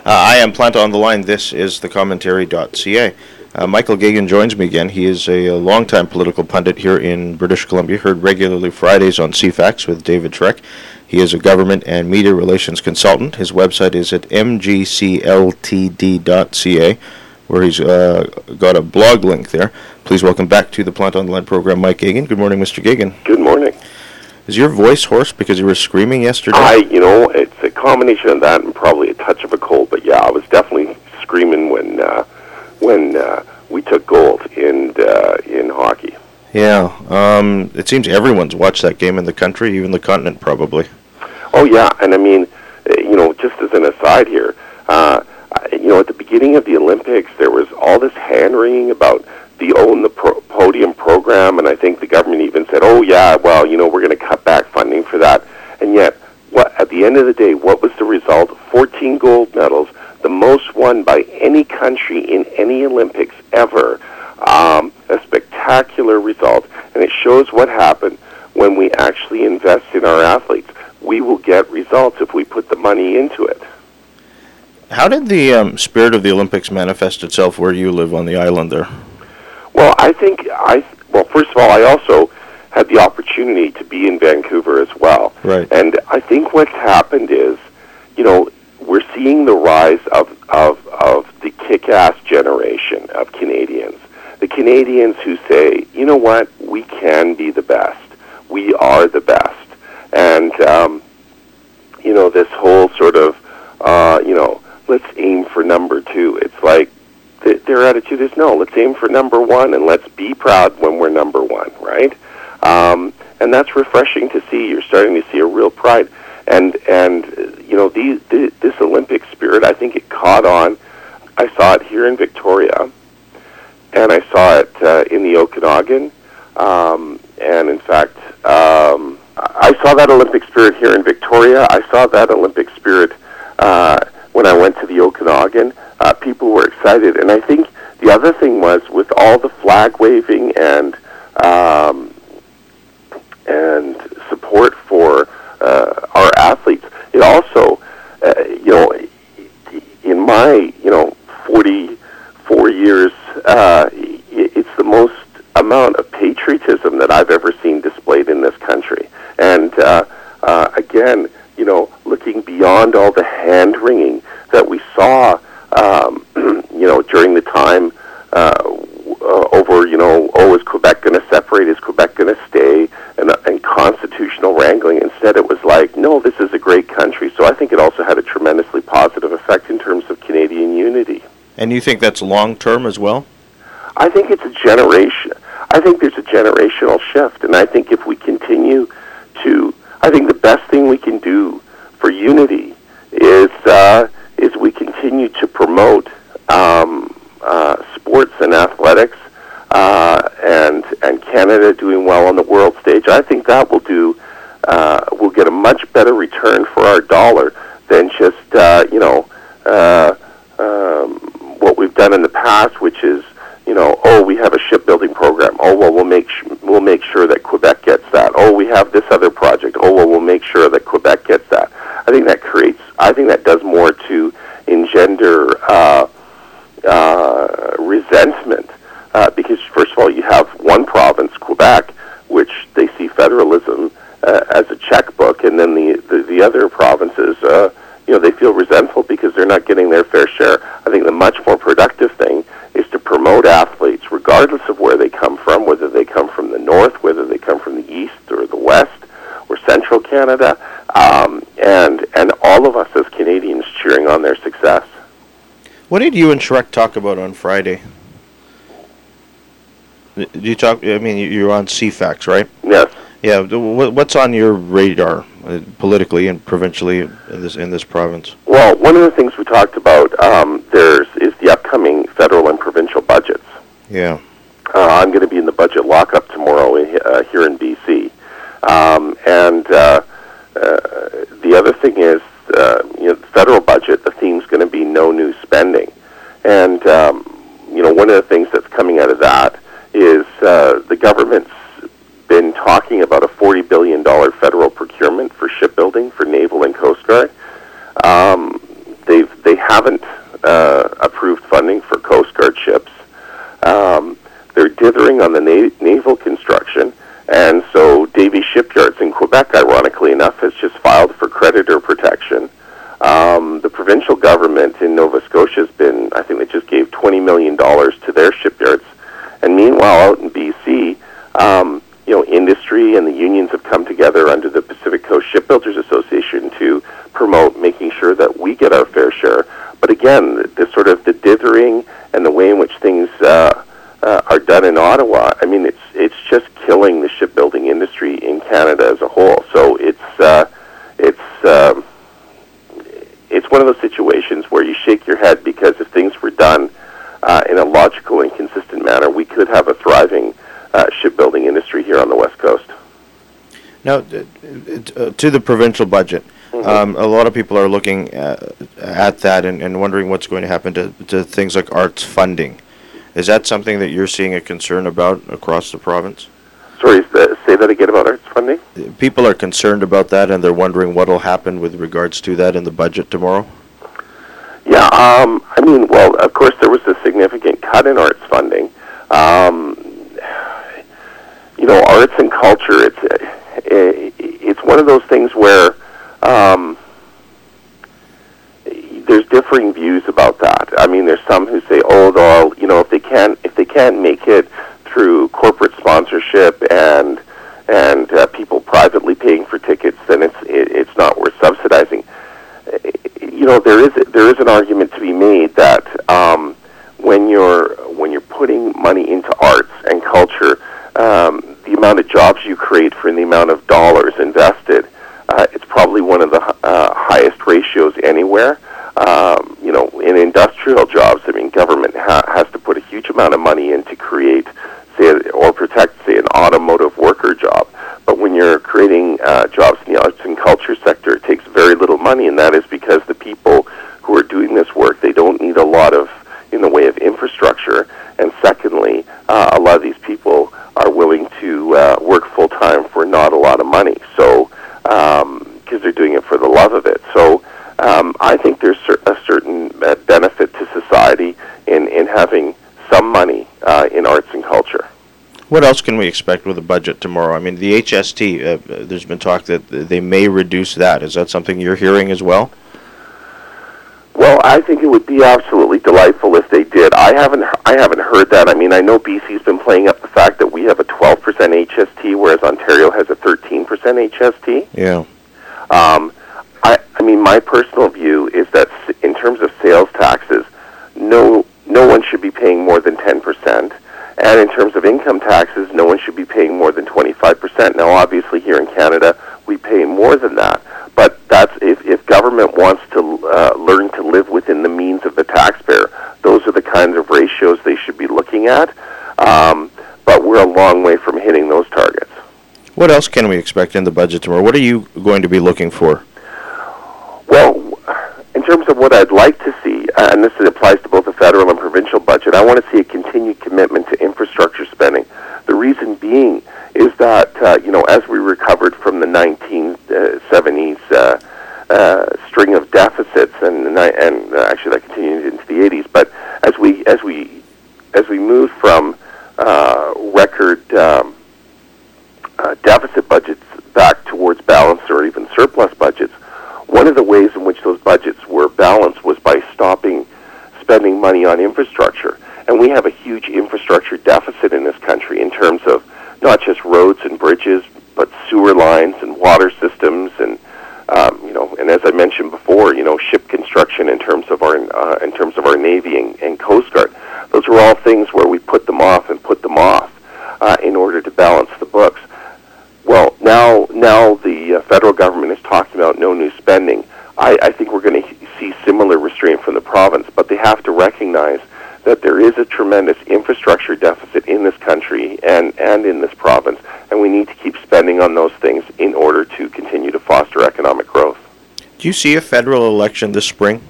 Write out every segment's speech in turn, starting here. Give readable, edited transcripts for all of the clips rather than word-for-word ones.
I am Plant on the Line. This is thecommentary.ca. Michael Geoghegan joins me again. He is a longtime political pundit here in British Columbia, heard regularly Fridays on CFAX with David Schreck. He is a government and media relations consultant. His website is at mgcltd.ca, where he's got a blog link there. Please welcome back to the Plant on the Line program, Mike Geoghegan. Good morning, Mr. Geoghegan. Good morning. Is your voice hoarse because you were screaming yesterday? It's a combination of that and probably a touch of a cold. But yeah, I was definitely screaming when we took gold in hockey. Yeah, it seems everyone's watched that game in the country, even the continent probably. Oh yeah, and I mean, just as an aside here, at the beginning of the Olympics, there was all this hand-wringing about the Own the Podium program, and I think the government even said, oh yeah, well, we're going to cut back funding for that. And yet, at the end of the day, what was the result? 14 gold medals, the most won by any country in any Olympics ever. A spectacular result, and it shows what happened when we actually invest in our athletes. We will get results if we put the money into it. How did the spirit of the Olympics manifest itself where you live on the island there? Well, first of all, I also had the opportunity to be in Vancouver as well. Right. And I think what's happened is, we're seeing the rise of the kick-ass generation of Canadians. The Canadians who say, you know what, we can be the best. We are the best. And, this whole sort of, let's aim for number two. It's like their attitude is, no, let's aim for number one and let's be proud when we're number one, right? And that's refreshing to see. You're starting to see a real pride. And this Olympic spirit, I think it caught on. I saw it here in Victoria, and I saw it in the Okanagan. And in fact, I saw that Olympic spirit here in Victoria. I saw that Olympic spirit when I went to the Okanagan. People were excited. And I think the other thing was, with all the flag waving and support for our athletes, it also, in my 44 years, it's the most amount of patriotism that I've ever seen displayed in this country. And again, looking beyond all the hand-wringing that we saw, during the time over, is Quebec going to separate? Is Quebec going to stay? And constitutional wrangling. Instead, it was like, no, this is a great country. So I think it also had a tremendously positive effect in terms of Canadian unity. And you think that's long-term as well? I think it's a generation. I think there's a generational shift, and I think if we continue I think the best thing we can do for unity is we continue to promote sports and athletics, and Canada doing well on the world stage. I think that will we'll get a much better return for our dollar than just what we've done in the past, which is we have a shipbuilding program. Oh, well, we'll make sure that Quebec gets that. Oh, we have this other project. Oh, well, we'll make sure that Quebec gets that. I think that does more to engender resentment, because first of all, you have one province, Quebec, which they see federalism as a checkbook, and then the other provinces, they feel resentful because they're not getting their fair share. I think the much more productive thing is to promote athletes, regardless of where they come from, whether they come from the north, whether they come from the east or the west or central Canada, and all of us as Canadians cheering on their success. What did you and Schreck talk about on Friday? Did you talk? I mean, you're on CFAX, right? Yes. Yeah. What's on your radar politically and provincially in this province? Well, one of the things we talked about is the upcoming federal and provincial budgets. Yeah. I'm going to be in the budget lockup tomorrow here in BC, and the other thing is, the federal budget. The theme's going to be no new spending, and one of the things that's coming out of that is the government's been talking about a $40 billion federal procurement for shipbuilding for Naval and Coast Guard. They haven't approved funding for Coast Guard ships. They're dithering on the naval construction, and so Davie Shipyards in Quebec, ironically enough, has just filed for creditor protection. The provincial government in Nova Scotia has been, I think they just gave $20 million to their shipyards. And meanwhile, out in BC, industry and the unions have come together under the Pacific Coast Shipbuilders Association to promote making sure that we get our fair share. But again, the sort of the dithering and the way in which things are done in Ottawa, I mean, it's just killing the shipbuilding industry in Canada as a whole. So it's one of those situations where you shake your head, because if things were done in a logical and consistent manner, we could have a thriving shipbuilding industry here on the West Coast. Now, to the provincial budget, a lot of people are looking at that and wondering what's going to happen to things like arts funding. Is that something that you're seeing a concern about across the province? Sorry, say that again about arts funding? People are concerned about that, and they're wondering what will happen with regards to that in the budget tomorrow? Yeah, I mean, well, of course, there was a significant cut in arts funding. Arts and culture, it's one of those things where there's differing views about that. I mean, there's some who say, if they can't make it through corporate sponsorship and people privately paying for tickets, then it's not worth subsidizing. There is an argument to be made that when you're putting money into arts and culture, the amount of jobs you create for the amount of dollars invested, it's probably one of the highest ratios anywhere. In industrial jobs, I mean, government has to put a huge amount of money in to create, or protect, say, an automotive worker job. But when you're creating jobs in the arts and culture sector, it takes very little money, and that is because the people who are doing this work, they don't need a lot of, in the way of infrastructure. And secondly, a lot of these people are willing to work full-time for not a lot of money, so because they're doing it for the love of it. So I think there's a certain benefit to society in having some money in arts and culture. What else can we expect with the budget tomorrow? I mean, the HST, there's been talk that they may reduce that. Is that something you're hearing as well? Well, I think it would be absolutely delightful if they did. I haven't heard that. I mean, I know BC's been playing up the fact that we have a 12% HST, whereas Ontario has a 13% HST. Yeah. I mean, my personal view is that in terms of sales taxes, no one should be paying more than 10%. And in terms of income taxes, no one should be paying more than 25%. Now, obviously, here in Canada, we pay more than that. But that's if government wants to learn to live within the means of the taxpayer, those are the kinds of ratios they should be looking at. But we're a long way from hitting those targets. What else can we expect in the budget tomorrow? What are you going to be looking for? Well, in terms of what I'd like to see, and this applies to both the federal and provincial budget, I want to see a continued commitment to infrastructure spending. The reason being is that, as we recovered from the 1970s string of deficits, and actually that continued into the 80s, but as we moved from record deficit budgets back towards balanced or even surplus budgets, one of the ways in which those budgets were balanced was by stopping spending money on infrastructure. And we have a huge infrastructure deficit in this country in terms of not just roads and bridges, but sewer lines and water systems, and and as I mentioned before, ship construction in terms of our Navy and Coast Guard. Those are all things where we put them off in order to balance the books. Well, now the federal government is talking about no new spending. I think we're going to see similar restraint from the province, but they have to recognize that there is a tremendous infrastructure deficit in this country and in this province, and we need to keep spending on those things in order to continue to foster economic growth. Do you see a federal election this spring?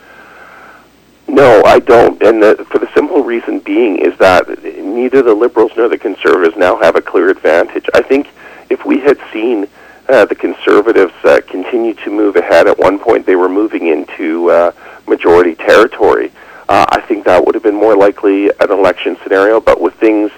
No, I don't, and for the simple reason being is that neither the Liberals nor the Conservatives now have a clear advantage. I think if we had seen the Conservatives continue to move ahead. At one point, they were moving into majority territory. I think that would have been more likely an election scenario, but with things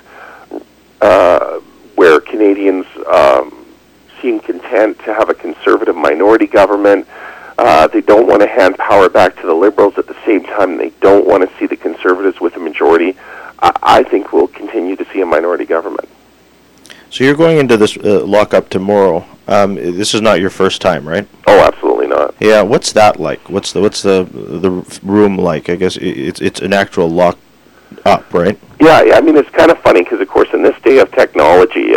where Canadians seem content to have a Conservative minority government, they don't want to hand power back to the Liberals. At the same time, they don't want to see the Conservatives with a majority. I think we'll continue to see a minority government. So you're going into this lockup tomorrow. This is not your first time, right? Oh, absolutely not. Yeah. What's that like? What's the room like? I guess it's an actual lock up, right? Yeah. I mean, it's kind of funny because, of course, in this day of technology,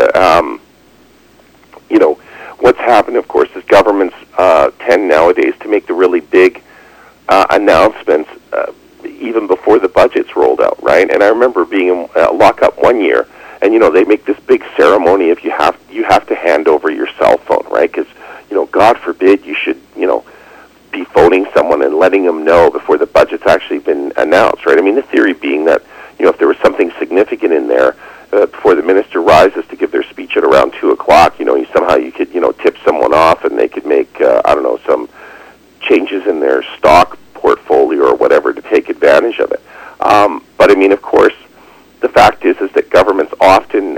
what's happened, of course, is governments tend nowadays to make the really big announcements even before the budget's rolled out, right? And I remember being in lockup one year, and they make this big ceremony if you have to hand over your cell phone, right? Because God forbid you should be phoning someone and letting them know before the budget's actually been announced, right? I mean, the theory being that if there was something significant in there before the minister rises to give their speech at around 2:00, you could tip someone off and they could make some changes in their stock portfolio or whatever to take advantage of it. But I mean, of course, the fact is that governments often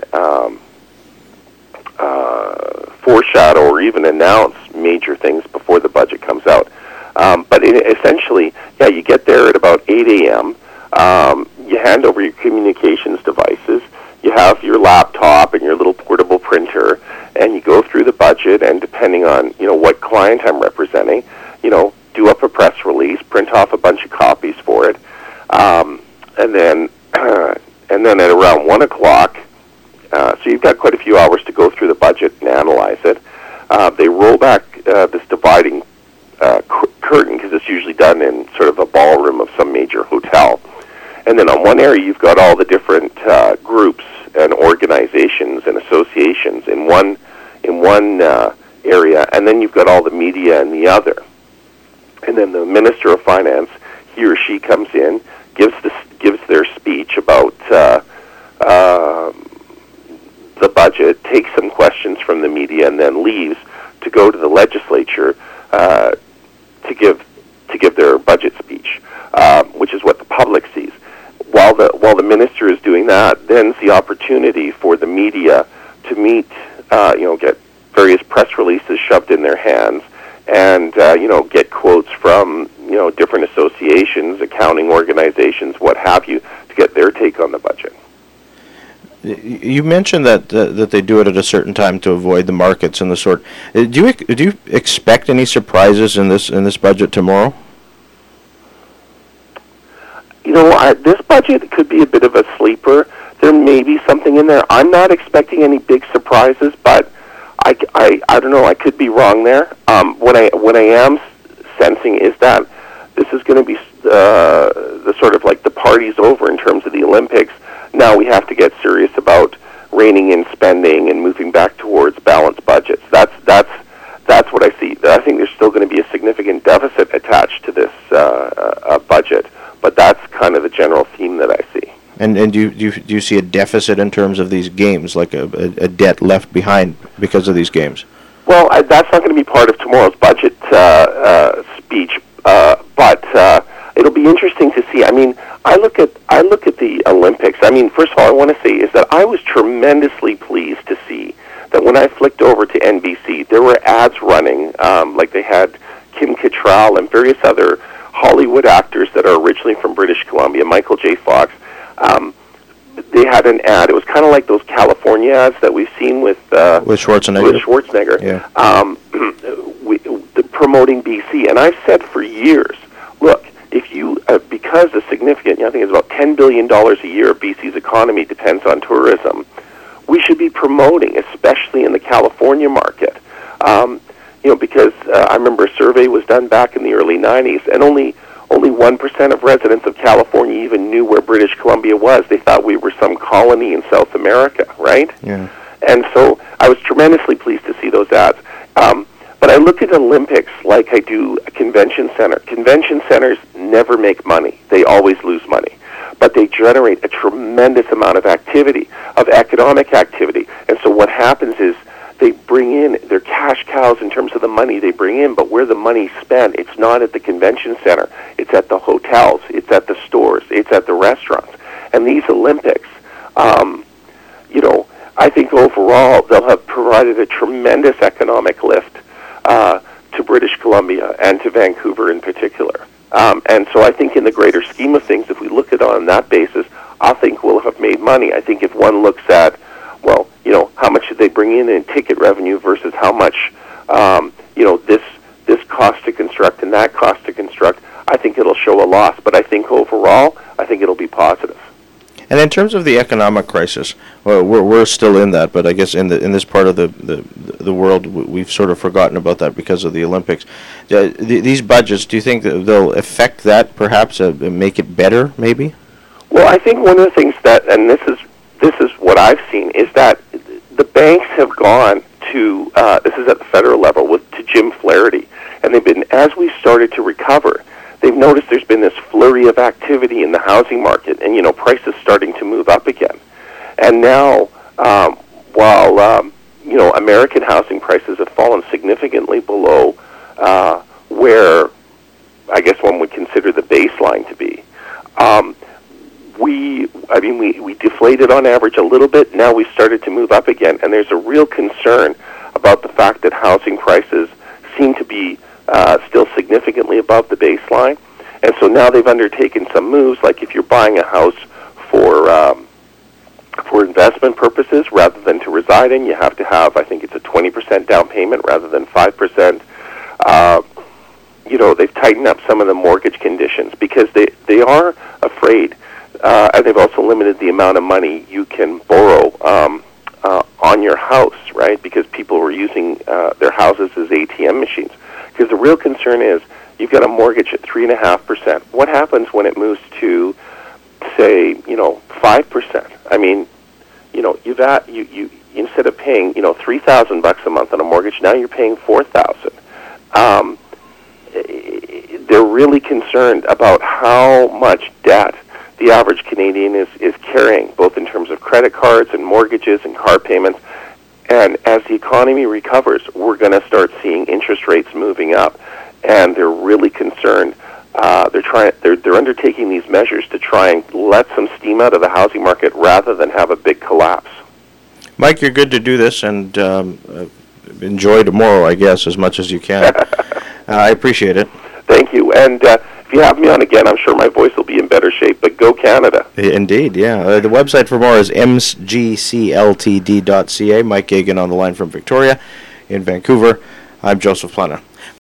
foreshadow or even announce major things before the budget comes out. But essentially, you get there at about 8 a.m. You hand over your communications devices. You have your laptop and your little portable printer, and you go through the budget. And depending on what client I'm representing, do up a press release, print off a bunch of copies for it, and then at around 1:00. So you've got quite a few hours to go through the budget and analyze it. They roll back this dividing curtain, because it's usually done in sort of a ballroom of some major hotel. And then on one area, you've got all the different groups and organizations and associations in one area, and then you've got all the media in the other. And then the Minister of Finance, he or she comes in, gives their speech about the budget, takes some questions from the media, and then leaves to go to the legislature to give their budget speech, which is what the public sees. While the minister is doing that, then's the opportunity for the media to meet, get various press releases shoved in their hands, and get quotes from different associations, accounting organizations, what have you, to get their take on the budget. You mentioned that they do it at a certain time to avoid the markets and the sort. Do you expect any surprises in this budget tomorrow? This budget could be a bit of a sleeper. There may be something in there. I'm not expecting any big surprises, but I don't know. I could be wrong there. What I am sensing is that this is going to be the sort of like the party's over in terms of the Olympics. Now we have to get serious about reining in spending and moving back towards balanced budgets. That's what I see. I think there's still going to be a significant deficit attached to this budget, but that's kind of the general theme that I see. And do you see a deficit in terms of these games, like a debt left behind because of these games? Well, that's not going to be part of tomorrow's budget speech, but it'll be interesting to see. I mean, I look at the Olympics. I mean, first of all, I want to say is that I was tremendously pleased to see that when I flicked over to NBC, there were ads running, like they had Kim Cattrall and various other Hollywood actors that are originally from British Columbia, Michael J. Fox. They had an ad. It was kind of like those California ads that we've seen with Schwarzenegger. Yeah. Promoting BC. And I've said for years, look, if you, because a significant, I think it's about $10 billion a year of BC's economy depends on tourism, we should be promoting, especially in the California market. Because I remember a survey was done back in the early 90s, and only 1% of residents of California even knew where British Columbia was. They thought we were some colony in South America, right? Yeah. And so I was tremendously pleased to see those ads. But I look at Olympics like I do a convention center. Convention centers never make money. They always lose money. But they generate a tremendous amount of activity, of economic activity. And so what happens is they bring bring in, they're cash cows in terms of the money they bring in, but where the money's spent, it's not at the convention center. It's at the hotels. It's at the stores. It's at the restaurants. And these Olympics, I think overall they'll have provided a tremendous economic lift to British Columbia and to Vancouver in particular. And so I think in the greater scheme of things, if we look at it on that basis, I think we'll have made money. I think if one looks at, how much did they bring in ticket revenue versus how much, this cost to construct and that cost to construct, I think it'll show a loss. But I think overall, I think it'll be positive. And in terms of the economic crisis, we're still in that, but I guess in this part of the world, we've sort of forgotten about that because of the Olympics. These budgets, do you think that they'll affect that, perhaps make it better, maybe? Well, I think one of the things that, and this is what I've seen, is that the banks have gone to, this is at the federal level, to Jim Flaherty, and they've been, as we started to recover, they've noticed there's been this flurry of activity in the housing market, and prices starting to move up again. And now, while American housing prices have fallen significantly below where I guess one would consider the baseline to be, we deflated on average a little bit. Now we've started to move up again, and there's a real concern about the fact that housing prices seem to be still significantly above the baseline. And so now they've undertaken some moves, like if you're buying a house for investment purposes rather than to reside in, you have to have, I think it's a 20% down payment rather than 5%. They've tightened up some of the mortgage conditions because they are afraid, and they've also limited the amount of money you can borrow on your house, right? Because people were using their houses as ATM machines. Because the real concern is you've got a mortgage at 3.5%. What happens when it moves to, say, 5%? I mean, you instead of paying $3,000 a month on a mortgage, now you're paying $4,000. They're really concerned about how much debt the average Canadian is carrying, both in terms of credit cards and mortgages and car payments. And as the economy recovers, we're going to start seeing interest rates moving up, and they're really concerned. They're undertaking these measures to try and let some steam out of the housing market rather than have a big collapse. Mike, you're good to do this, and enjoy tomorrow, I guess, as much as you can. I appreciate it. Thank you. And if you have me on again, I'm sure my voice will be in better shape, but go Canada. Indeed, yeah. The website for more is mgcltd.ca. Mike Geoghegan on the line from Victoria. In Vancouver, I'm Joseph Plana.